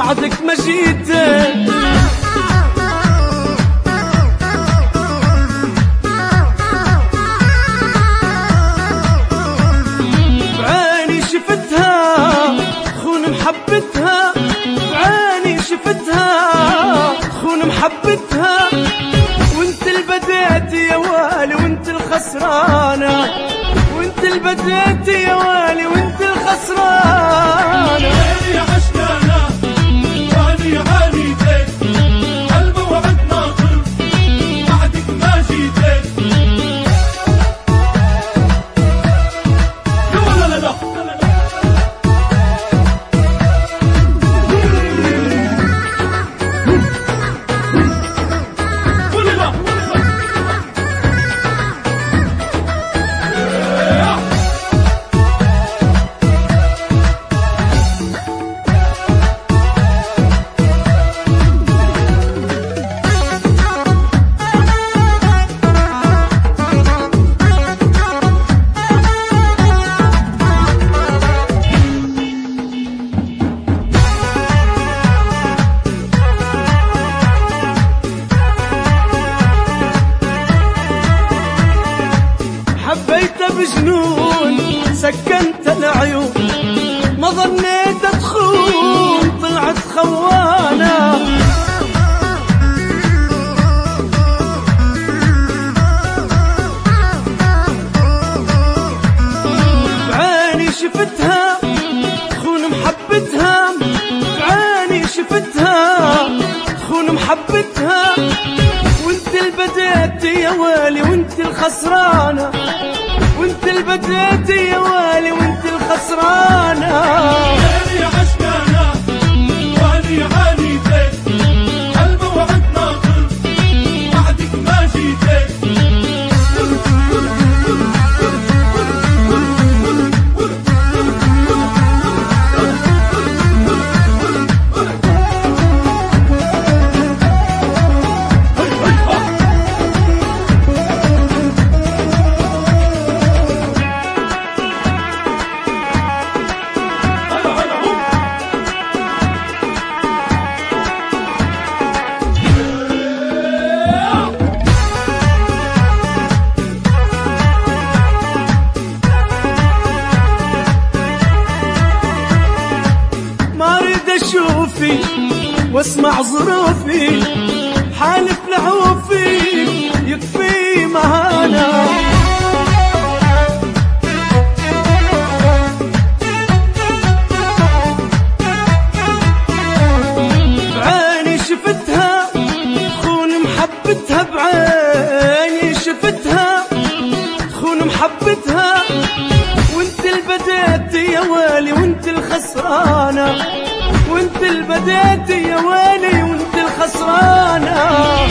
بعدك ما جيت. بعيني شفتها خون محبتها، بعيني شفتها خون محبتها، وانت اللي بديت يا والي وانت الخسرانة، وانت اللي بديت يا والي وانت الخسرانة. يا عشقانا واني عانيتك، هالموعد ناطر بعدك ما جيتك. لا لا لا لا بجنون سكنت العيون، ما ظنيت تخون طلعت خوانة. بعيني شفتها تخون محبتها، بعيني شفتها تخون محبتها، وانت اللي بديت يا والي وانت الخسرانة، وانت اللي بديت يا والي وانت الخسرانة. يا عشقانا واني عانيتك، هالموعد ناطر بعدك ما جيتك. شوفي واسمع ظروفي، حالف لعوفي يكفي مهانة. بعيني شفتها تخون محبتها، بعيني شفتها تخون محبتها، وانت اللي بديت يا والي وانت الخسرانة، وانت اللي بديت يا والي وانت الخسرانة.